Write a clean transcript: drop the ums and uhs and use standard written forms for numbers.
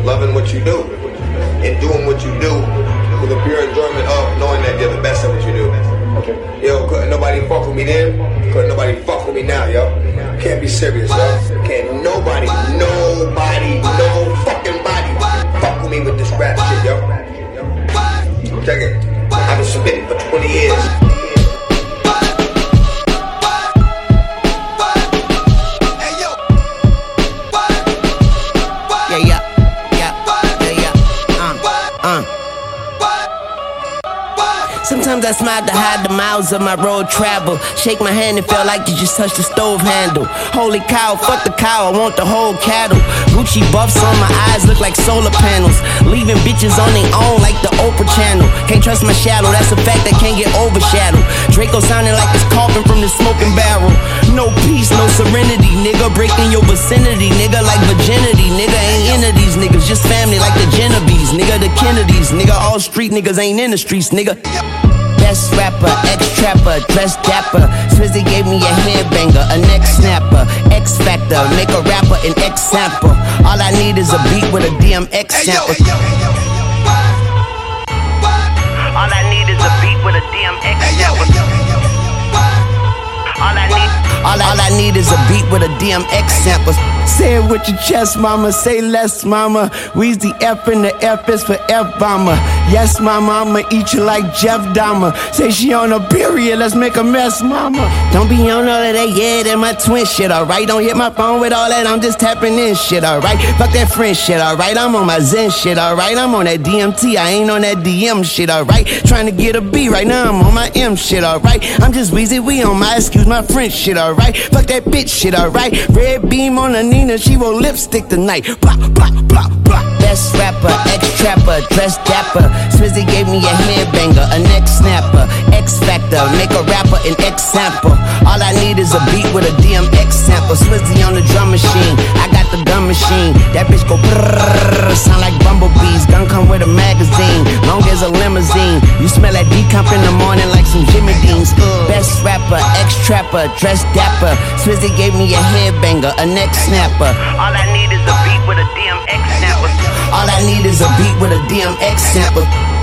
loving what you do and doing what you do with the pure enjoyment of knowing that you're the best at what you do. Okay. Yo, couldn't nobody fuck with me then? Couldn't nobody fuck with me now, yo? Can't be serious, yo. Can't nobody, no fucking body fuck with me with this rap shit, yo. Check it. I've been spitting for 20 years. Sometimes I smile to hide the miles of my road travel. Shake my hand, it felt like you just touched the stove handle. Holy cow, fuck the cow, I want the whole cattle. Gucci buffs on my eyes look like solar panels. Leaving bitches on their own like the Oprah channel. Can't trust my shadow, that's a fact that can't get overshadowed. Draco sounding like it's coughing from the smoking barrel. No peace, no serenity, nigga. Breaking your vicinity, nigga, like virginity. Nigga ain't into these niggas, just family like the Genovese. Nigga, the Kennedys, nigga, all street niggas ain't in the streets, nigga. Best rapper, ex-trapper, dressed dapper. Swizzy gave me a headbanger, a neck snapper. X-Factor, make a rapper an X-sample. All I need is a beat with a DMX sample. All I need is a beat with a DMX sample. All I need is a beat with a DMX sample. Say it with your chest, mama, say less, mama. We's the F and the F is for F-bomber. Yes, mama, I'ma eat you like Jeff Dahmer. Say she on a period, let's make a mess, mama. Don't be on all of that, yeah, that my twin shit, alright? Don't hit my phone with all that, I'm just tapping in shit, alright? Fuck that friend shit, alright? I'm on my Zen shit, alright? I'm on that DMT, I ain't on that DM shit, alright? Trying to get a B right now, I'm on my M shit, alright? I'm just Weezy, we on my excuse my French shit, alright? Fuck that bitch shit, alright? Red beam on her Nina, she wore lipstick tonight. Blah, blah, blah, blah. Best rapper, ex-trapper, dressed dapper. Swizzy gave me a headbanger, a neck snapper. X-Factor, make a rapper an X-sample. All I need is a beat with a DMX sample. Swizzy on the drum machine, I got the gun machine. That bitch go brrrr, sound like bumblebees. Gun come with a magazine, long as a limousine. You smell that decomp in the morning like some Jimmy Deans. Best rapper, ex-trapper, dressed dapper. Swizzy gave me a headbanger, a neck snapper. All I need is a beat with a DMX sample. All I need is a beat with a DMX sample.